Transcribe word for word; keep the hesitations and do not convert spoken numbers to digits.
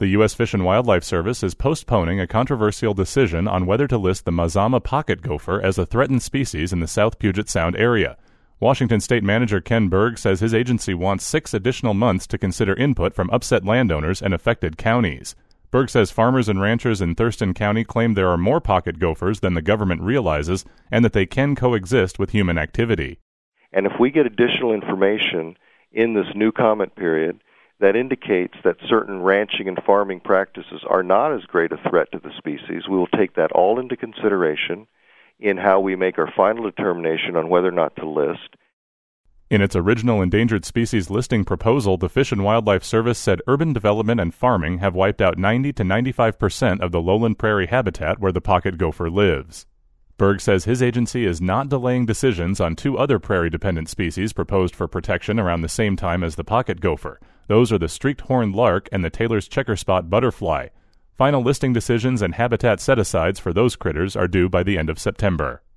The U S Fish and Wildlife Service is postponing a controversial decision on whether to list the Mazama pocket gopher as a threatened species in the South Puget Sound area. Washington State Manager Ken Berg says his agency wants six additional months to consider input from upset landowners and affected counties. Berg says farmers and ranchers in Thurston County claim there are more pocket gophers than the government realizes and that they can coexist with human activity. And if we get additional information in this new comment period that indicates that certain ranching and farming practices are not as great a threat to the species, we will take that all into consideration in how we make our final determination on whether or not to list. In its original endangered species listing proposal, the Fish and Wildlife Service said urban development and farming have wiped out ninety to ninety-five percent of the lowland prairie habitat where the pocket gopher lives. Berg says his agency is not delaying decisions on two other prairie-dependent species proposed for protection around the same time as the pocket gopher. Those are the streaked horned lark and the Taylor's checkerspot butterfly. Final listing decisions and habitat set-asides for those critters are due by the end of September.